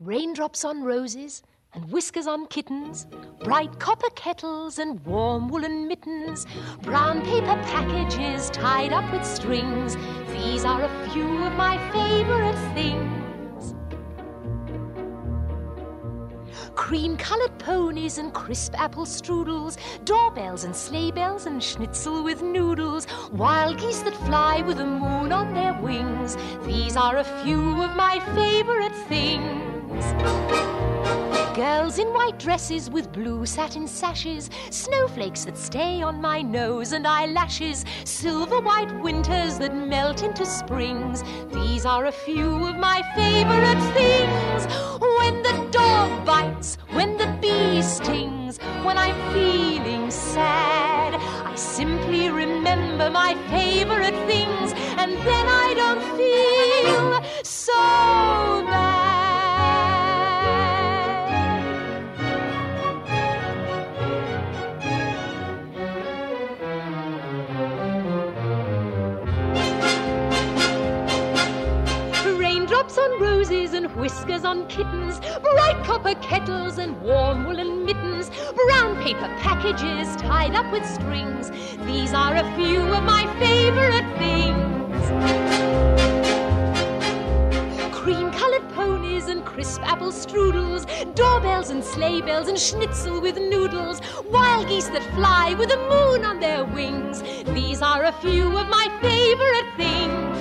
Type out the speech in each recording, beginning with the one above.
Raindrops on roses and whiskers on kittens, bright copper kettles and warm woolen mittens, brown paper packages tied up with strings. These are a few of my favorite things. Cream-colored ponies and crisp apple strudels, doorbells and sleigh bells and schnitzel with noodles, wild geese that fly with the moon on their wings. These are a few of my favorite things. Girls in white dresses with blue satin sashes, snowflakes that stay on my nose and eyelashes, silver white winters that melt into springs. These are a few of my favorite things. When the dog bites, when the bee stings, when I'm feeling sad, I simply remember my favorite things, and then I don't feel so bad. Raindrops on roses and whiskers on kittens, bright copper kettles and warm woolen mittens, brown paper packages tied up with strings. These are a few of my favorite things. Cream-colored ponies and crisp apple strudels, doorbells and sleigh bells and schnitzel with noodles, wild geese that fly with the moon on their wings. These are a few of my favorite things.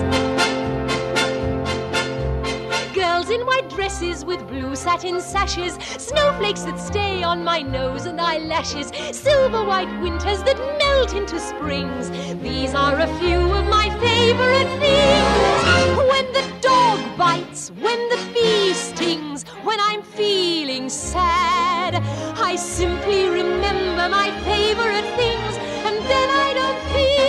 Girls in white dresses with blue satin sashes, snowflakes that stay on my nose and eyelashes, silver white winters that melt into springs. These are a few of my favorite things. When the dog bites, when the bee stings, when I'm feeling sad, I simply remember my favorite things, and then I don't feel